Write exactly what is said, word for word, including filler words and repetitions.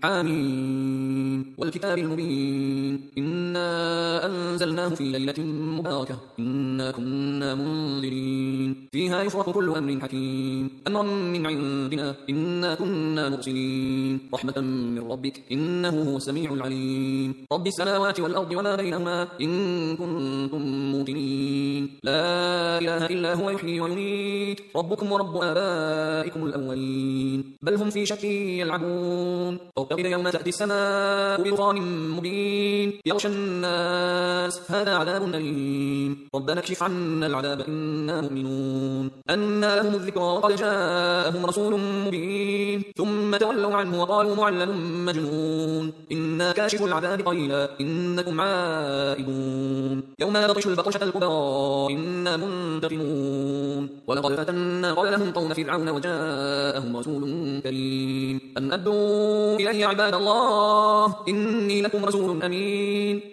حامين والكتاب المبين إنا أنزلناه في ليلة مباركة إنا كنا منذرين فيها يفرق كل أمر حكيم أمرا من عندنا إنا كنا مرسلين رحمة من ربك إنه هو السميع العليم رب السماوات والأرض وما بينهما إن كنتم موقنين لا إله إلا هو يحيي ويميت ربكم ورب آبائكم الأولين بل هم في شك يلعبون فارتقب يوم تأتي السماء بدخان مبين يغشى الناس هذا عذاب أليم ربنا اكشف عنا العذاب إنا مؤمنون أنى لهم الذكرى وقد جاءهم رسول مبين ثم تولوا عنه وقالوا معلم مجنون إنا كاشف العذاب قليلا إنكم عائدون يوم نبطش البطشة الكبرى إنا منتقمون ولقد فتنا قبلهم قوم فرعون وجاءهم رسول كريم أن أدوا إلي عباد الله إني لكم رسول أمين